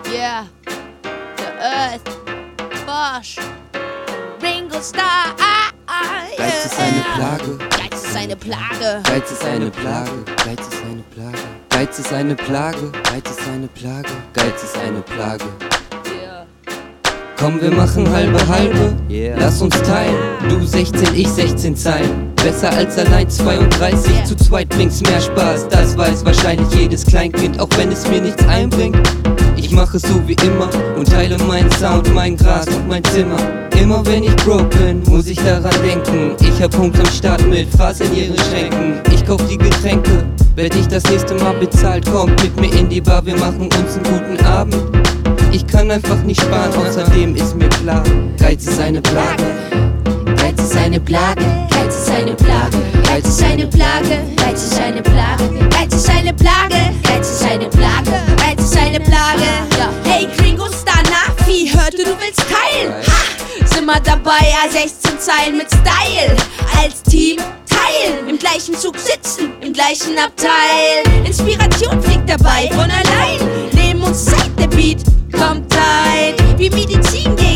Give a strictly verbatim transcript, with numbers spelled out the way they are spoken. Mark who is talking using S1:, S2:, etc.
S1: Yeah, the Earth, Bosch, Ringo Starr. Ah, ah, yeah.
S2: Geiz ist eine Plage.
S1: Geiz ist eine Plage.
S2: Geiz ist eine Plage. Geiz ist eine Plage. Geiz ist eine Plage. Geiz ist eine Plage. Geiz ist eine Plage. Komm, wir machen halbe halbe, yeah. Lass uns teilen. Du sechzehn, ich sechzehn Zeilen. Besser als allein zweiunddreißig, yeah. Zu zweit bringt's mehr Spaß. Das weiß wahrscheinlich jedes Kleinkind, auch wenn es mir nichts einbringt. Ich mache es so wie immer und teile meinen Sound, mein Gras und mein Zimmer. Immer wenn ich broke bin, muss ich daran denken. Ich hab Punkt am Start mit Fass in ihren Schränken. Ich kauf die Getränke, werd ich das nächste Mal bezahlt. Kommt mit mir in die Bar, wir machen uns einen guten Abend. Ich kann einfach nicht sparen, außerdem ist mir klar, Geiz ist eine Plage.
S1: Geiz ist eine Plage. Geiz ist eine Plage. Geiz ist eine Plage. Geiz ist eine Plage. Geiz ist eine Plage. Geiz ist eine Plage. Geiz ist eine Plage. Hey Ringo Starr, na, wie hörte du willst teilen? Ha! Sind wir dabei, A sechzehn Zeilen mit Style. Als Team teilen, im gleichen Zug sitzen, im gleichen Abteil. Inspiration fliegt dabei von allein. Nehmen uns Zeit, der Beat kommt tight. Wie Medizin geht